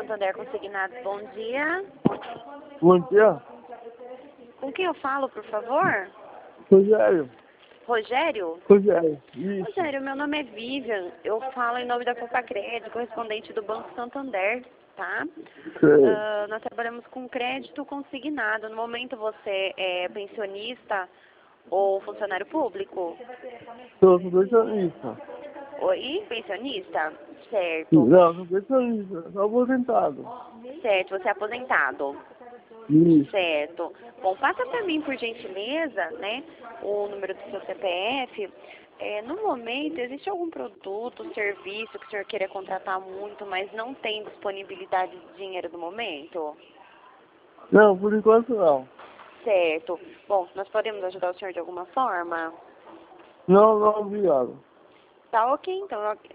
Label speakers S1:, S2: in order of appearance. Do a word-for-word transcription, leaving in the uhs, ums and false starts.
S1: Santander Consignados, bom dia.
S2: Bom dia,
S1: Com quem eu falo, por favor?
S2: Rogério.
S1: Rogério?
S2: Rogério, isso.
S1: Rogério, meu nome é Vivian. Eu falo em nome da Copa Crédito, correspondente do Banco Santander, tá?
S2: Sei.
S1: Uh, nós trabalhamos com crédito consignado. No momento você é pensionista ou funcionário público?
S2: Sou pensionista.
S1: Oi, pensionista? Certo.
S2: Não, sou pensionista, sou aposentado.
S1: Certo, você é aposentado.
S2: Isso.
S1: Certo. Bom, passa para mim, por gentileza, né, o número do seu C P F. É, no momento, existe algum produto, serviço que o senhor queira contratar muito, mas não tem disponibilidade de dinheiro no momento?
S2: Não, por enquanto não.
S1: Certo. Bom, nós podemos ajudar o senhor de alguma forma?
S2: Não, não, obrigado.
S1: Tá ok, então.